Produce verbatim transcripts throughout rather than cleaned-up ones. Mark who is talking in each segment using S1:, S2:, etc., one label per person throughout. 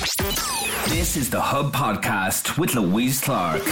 S1: This is the Hub Podcast with Louise Clark.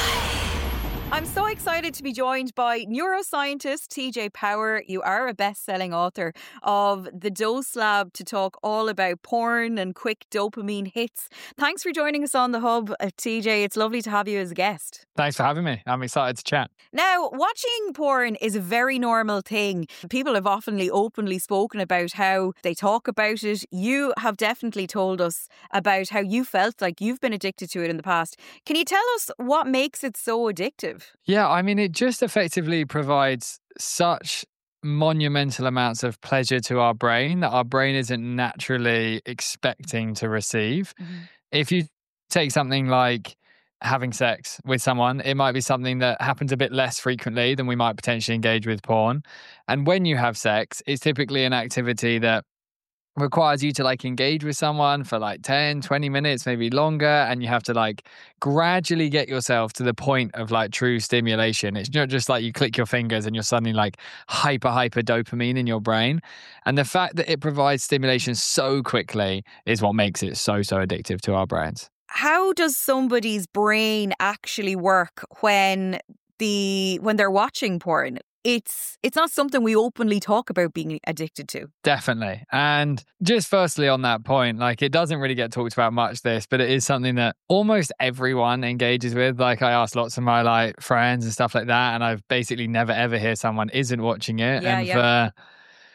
S2: I'm so excited to be joined by neuroscientist T J Power. You are a best-selling author of The Dose Lab to talk all about porn and quick dopamine hits. Thanks for joining us on the Hub, uh, T J. It's lovely to have you as a guest.
S3: Thanks for having me. I'm excited to chat.
S2: Now, watching porn is a very normal thing. People have often openly spoken about how they talk about it. You have definitely told us about how you felt like you've been addicted to it in the past. Can you tell us what makes it so addictive?
S3: Yeah, I mean, it just effectively provides such monumental amounts of pleasure to our brain that our brain isn't naturally expecting to receive. Mm-hmm. If you take something like having sex with someone, it might be something that happens a bit less frequently than we might potentially engage with porn. And when you have sex, it's typically an activity that requires you to like engage with someone for like ten, twenty minutes, maybe longer. And you have to like gradually get yourself to the point of like true stimulation. It's not just like you click your fingers and you're suddenly like hyper, hyper dopamine in your brain. And the fact that it provides stimulation so quickly is what makes it so, so addictive to our brains.
S2: How does somebody's brain actually work when the when they're watching porn? It's it's not something we openly talk about being addicted to.
S3: Definitely. And just firstly on that point, like it doesn't really get talked about much this, but it is something that almost everyone engages with. Like I asked lots of my like friends and stuff like that, and I've basically never ever hear someone isn't watching it.
S2: Yeah,
S3: and
S2: yeah.
S3: for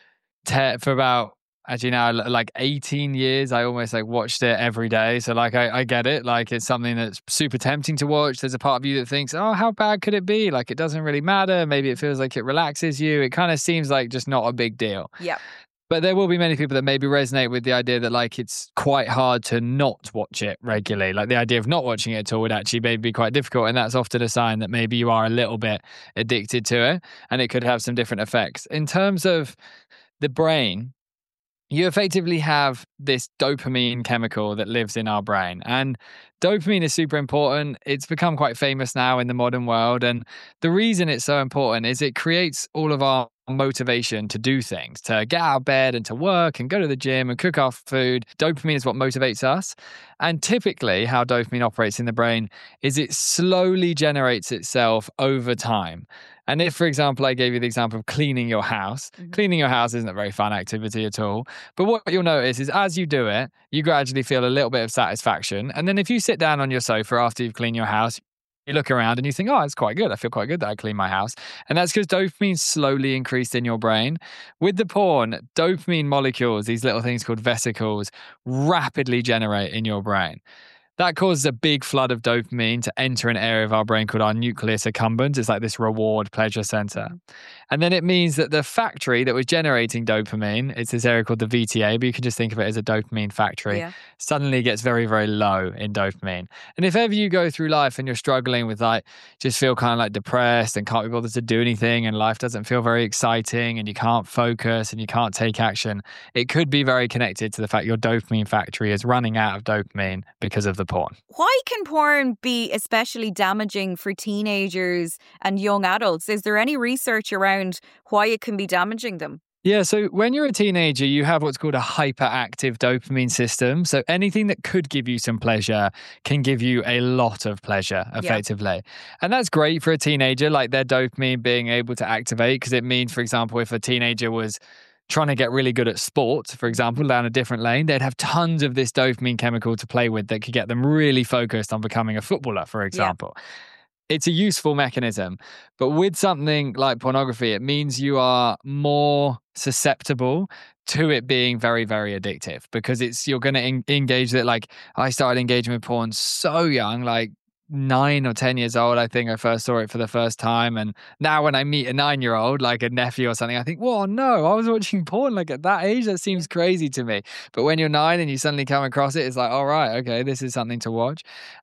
S3: te- for about actually now like eighteen years, I almost like watched it every day. So like I, I get it. Like it's something that's super tempting to watch. There's a part of you that thinks, oh, how bad could it be? Like it doesn't really matter. Maybe it feels like it relaxes you. It kind of seems like just not a big deal.
S2: Yeah.
S3: But there will be many people that maybe resonate with the idea that like it's quite hard to not watch it regularly. Like the idea of not watching it at all would actually maybe be quite difficult. And that's often a sign that maybe you are a little bit addicted to it and it could have some different effects. In terms of the brain, you effectively have this dopamine chemical that lives in our brain. And dopamine is super important. It's become quite famous now in the modern world. And the reason it's so important is it creates all of our motivation to do things, to get out of bed and to work and go to the gym and cook our food. Dopamine is what motivates us. And typically how dopamine operates in the brain is it slowly generates itself over time. And if, for example, I gave you the example of cleaning your house, mm-hmm. cleaning your house isn't a very fun activity at all. But what you'll notice is as you do it, you gradually feel a little bit of satisfaction. And then if you sit down on your sofa after you've cleaned your house, you look around and you think, oh, it's quite good. I feel quite good that I cleaned my house. And that's because dopamine slowly increased in your brain. With the porn, dopamine molecules, these little things called vesicles, rapidly generate in your brain. That causes a big flood of dopamine to enter an area of our brain called our nucleus accumbens. It's like this reward pleasure center. And then it means that the factory that was generating dopamine, it's this area called the V T A, but you can just think of it as a dopamine factory, yeah. suddenly gets very, very low in dopamine. And if ever you go through life and you're struggling with like, just feel kind of like depressed and can't be bothered to do anything and life doesn't feel very exciting and you can't focus and you can't take action, it could be very connected to the fact your dopamine factory is running out of dopamine because of the porn.
S2: Why can porn be especially damaging for teenagers and young adults? Is there any research around why it can be damaging them?
S3: Yeah, so when you're a teenager, you have what's called a hyperactive dopamine system. So anything that could give you some pleasure can give you a lot of pleasure, effectively. Yeah. And that's great for a teenager, like their dopamine being able to activate, because it means, for example, if a teenager was trying to get really good at sport, for example, down a different lane, they'd have tons of this dopamine chemical to play with that could get them really focused on becoming a footballer, for example. Yeah. It's a useful mechanism. But with something like pornography, it means you are more susceptible to it being very, very addictive because it's you're going to en- engage with it. Like I started engaging with porn so young, like nine or ten years old, I think I first saw it for the first time. And now when I meet a nine-year-old, like a nephew or something, I think, whoa, no, I was watching porn like at that age. That seems crazy to me. But when you're nine and you suddenly come across it, it's like, all right, okay, this is something to watch.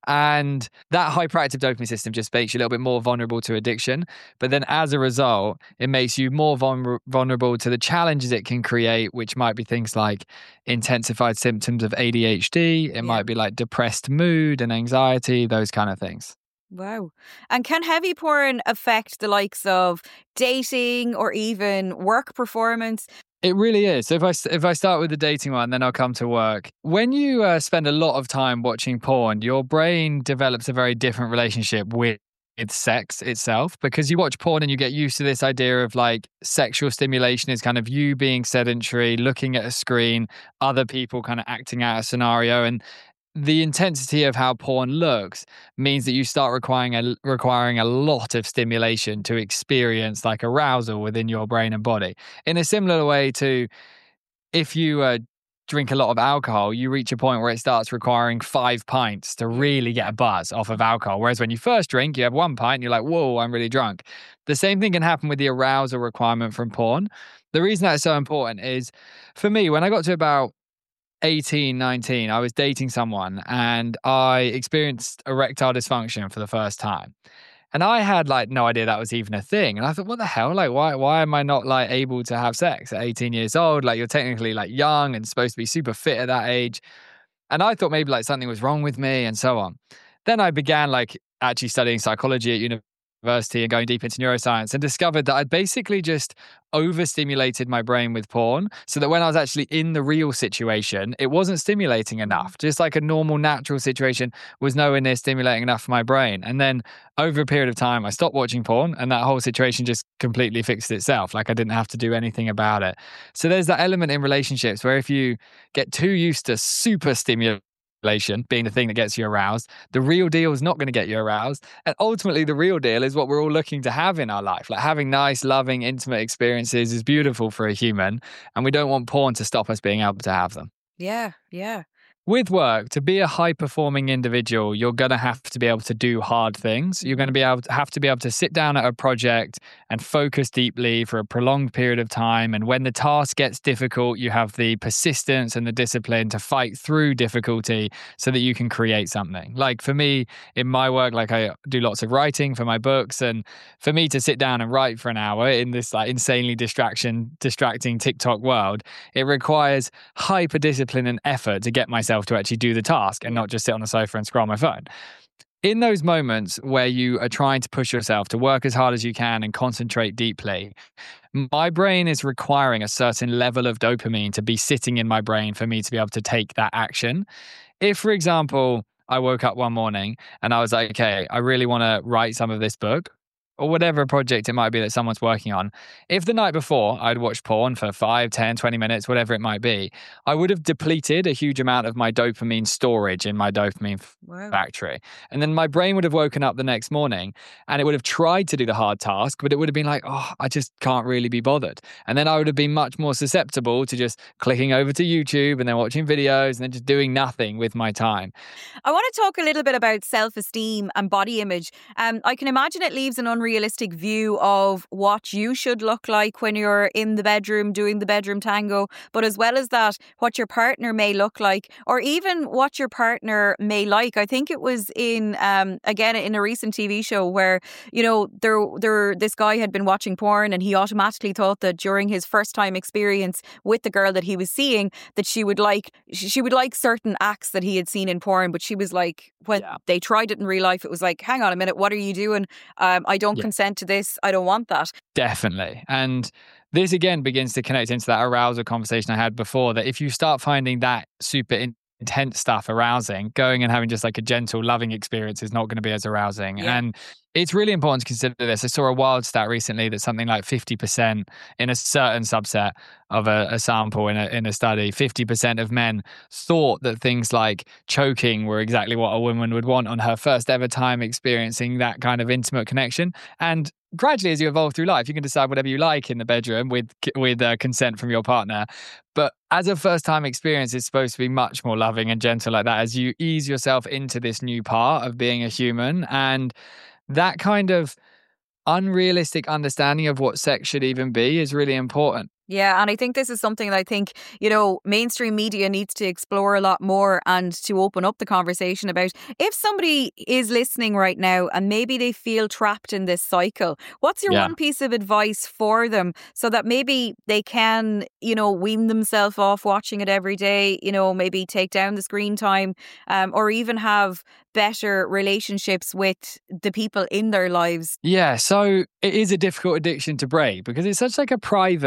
S3: And that hyperactive dopamine system just makes you a little bit more vulnerable to addiction. But then as a result, it makes you more vul- vulnerable to the challenges it can create, which might be things like intensified symptoms of A D H D. It yeah. might be like depressed mood and anxiety, those kind of things.
S2: Wow. And can heavy porn affect the likes of dating or even work performance?
S3: It really is. So if I if I start with the dating one, then I'll come to work. When you uh, spend a lot of time watching porn, your brain develops a very different relationship with with sex itself, because you watch porn and you get used to this idea of like sexual stimulation is kind of you being sedentary, looking at a screen, other people kind of acting out a scenario, and the intensity of how porn looks means that you start requiring a requiring a lot of stimulation to experience like arousal within your brain and body. In a similar way to if you uh, drink a lot of alcohol, you reach a point where it starts requiring five pints to really get a buzz off of alcohol. Whereas when you first drink, you have one pint and you're like, whoa, I'm really drunk. The same thing can happen with the arousal requirement from porn. The reason that's so important is, for me, when I got to about eighteen, nineteen, I was dating someone and I experienced erectile dysfunction for the first time. And I had like no idea that was even a thing. And I thought, what the hell? Like, why why am I not like able to have sex at eighteen years old? Like, you're technically like young and supposed to be super fit at that age. And I thought maybe like something was wrong with me and so on. Then I began like actually studying psychology at university and going deep into neuroscience, and discovered that I'd basically just overstimulated my brain with porn, so that when I was actually in the real situation, it wasn't stimulating enough. Just like a normal, natural situation was nowhere near stimulating enough for my brain. And then over a period of time, I stopped watching porn and that whole situation just completely fixed itself. Like, I didn't have to do anything about it. So there's that element in relationships where if you get too used to super stimulation being the thing that gets you aroused, the real deal is not going to get you aroused. And ultimately, the real deal is what we're all looking to have in our life. Like, having nice, loving, intimate experiences is beautiful for a human, and we don't want porn to stop us being able to have them.
S2: Yeah, yeah.
S3: With work, to be a high-performing individual, you're going to have to be able to do hard things. You're going to be able to have to be able to sit down at a project and focus deeply for a prolonged period of time. And when the task gets difficult, you have the persistence and the discipline to fight through difficulty so that you can create something. Like for me, in my work, like I do lots of writing for my books, and for me to sit down and write for an hour in this like insanely distraction, distracting TikTok world, it requires hyper discipline and effort to get myself to actually do the task and not just sit on the sofa and scroll on my phone. In those moments where you are trying to push yourself to work as hard as you can and concentrate deeply, my brain is requiring a certain level of dopamine to be sitting in my brain for me to be able to take that action. If, for example, I woke up one morning and I was like, okay, I really want to write some of this book, or whatever project it might be that someone's working on. If the night before I'd watched porn for five, ten, twenty minutes, whatever it might be, I would have depleted a huge amount of my dopamine storage in my dopamine wow. factory. And then my brain would have woken up the next morning and it would have tried to do the hard task, but it would have been like, oh, I just can't really be bothered. And then I would have been much more susceptible to just clicking over to YouTube and then watching videos and then just doing nothing with my time.
S2: I want to talk a little bit about self-esteem and body image. Um, I can imagine it leaves an unrealistic realistic view of what you should look like when you're in the bedroom doing the bedroom tango, but as well as that, what your partner may look like, or even what your partner may like. I think it was in um again in a recent T V show where, you know, there there this guy had been watching porn and he automatically thought that during his first time experience with the girl that he was seeing, that she would like she would like certain acts that he had seen in porn, but she was like, when yeah. they tried it in real life, it was like, hang on a minute, what are you doing? Um, I don't yeah. consent to this. I don't want that.
S3: Definitely. And this again begins to connect into that arousal conversation I had before, that if you start finding that super in- intense stuff arousing, going and having just like a gentle, loving experience is not going to be as arousing. Yeah. And it's really important to consider this. I saw a wild stat recently that something like fifty percent in a certain subset of a, a sample in a, in a study, fifty percent of men thought that things like choking were exactly what a woman would want on her first ever time experiencing that kind of intimate connection. And gradually, as you evolve through life, you can decide whatever you like in the bedroom with with uh, consent from your partner. But as a first-time experience, it's supposed to be much more loving and gentle like that as you ease yourself into this new part of being a human. And that kind of unrealistic understanding of what sex should even be is really important.
S2: Yeah, and I think this is something that I think, you know, mainstream media needs to explore a lot more and to open up the conversation about. If somebody is listening right now and maybe they feel trapped in this cycle, what's your yeah. one piece of advice for them so that maybe they can, you know, wean themselves off watching it every day, you know, maybe take down the screen time, um, or even have better relationships with the people in their lives?
S3: Yeah, so it is a difficult addiction to break because it's such like a private addiction.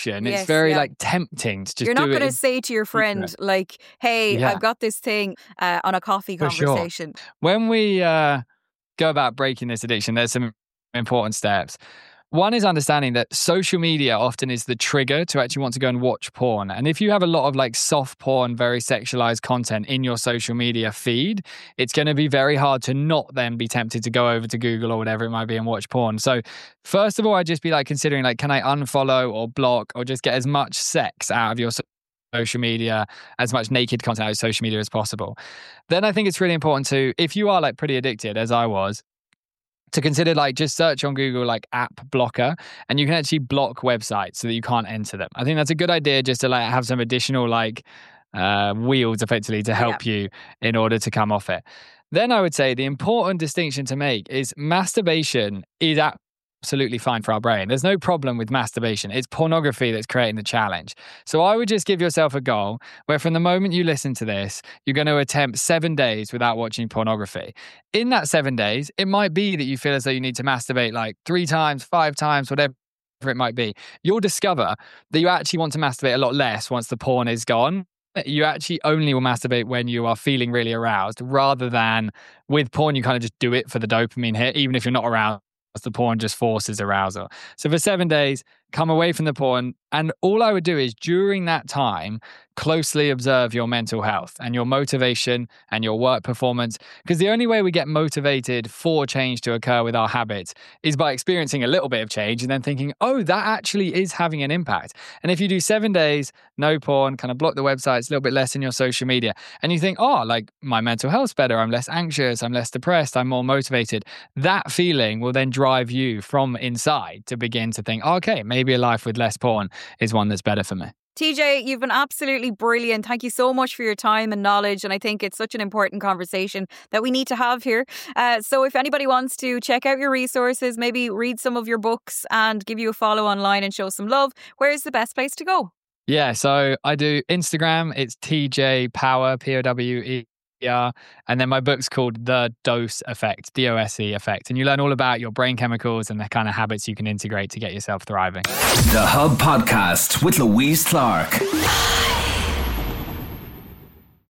S3: addiction.
S2: Yes,
S3: it's very
S2: yeah.
S3: like tempting to just
S2: You're not
S3: do it.
S2: going to say to your friend, like, hey,
S3: Yeah.
S2: I've got this thing uh, on a coffee
S3: For sure.
S2: conversation.
S3: When we uh, go about breaking this addiction, there's some important steps. One is understanding that social media often is the trigger to actually want to go and watch porn. And if you have a lot of like soft porn, very sexualized content in your social media feed, it's going to be very hard to not then be tempted to go over to Google or whatever it might be and watch porn. So first of all, I'd just be like considering like, can I unfollow or block or just get as much sex out of your social media, as much naked content out of social media as possible. Then I think it's really important to, if you are like pretty addicted, as I was, to consider like just search on Google like app blocker, and you can actually block websites so that you can't enter them. I think that's a good idea just to like have some additional like uh, wheels effectively to help yeah. you in order to come off it. Then I would say the important distinction to make is masturbation is at absolutely fine for our brain. There's no problem with masturbation. It's pornography that's creating the challenge. So I would just give yourself a goal where from the moment you listen to this, you're going to attempt seven days without watching pornography. In that seven days, it might be that you feel as though you need to masturbate like three times, five times, whatever it might be. You'll discover that you actually want to masturbate a lot less once the porn is gone. You actually only will masturbate when you are feeling really aroused, rather than with porn, you kind of just do it for the dopamine hit, even if you're not aroused. The porn just forces arousal. So for seven days, come away from the porn. And all I would do is during that time, closely observe your mental health and your motivation and your work performance. Because the only way we get motivated for change to occur with our habits is by experiencing a little bit of change and then thinking, oh, that actually is having an impact. And if you do seven days, no porn, kind of block the websites, a little bit less in your social media, and you think, oh, like my mental health's better, I'm less anxious, I'm less depressed, I'm more motivated. That feeling will then drive you from inside to begin to think, oh, okay, maybe a life with less porn is one that's better for me.
S2: T J, you've been absolutely brilliant. Thank you so much for your time and knowledge. And I think it's such an important conversation that we need to have here. Uh, so if anybody wants to check out your resources, maybe read some of your books and give you a follow online and show some love, where is the best place to go?
S3: Yeah, so I do Instagram. It's T J Power, P O W E R. And then my book's called The Dose Effect, D O S E Effect. And you learn all about your brain chemicals and the kind of habits you can integrate to get yourself thriving.
S1: The Hub Podcast with Louise Clark.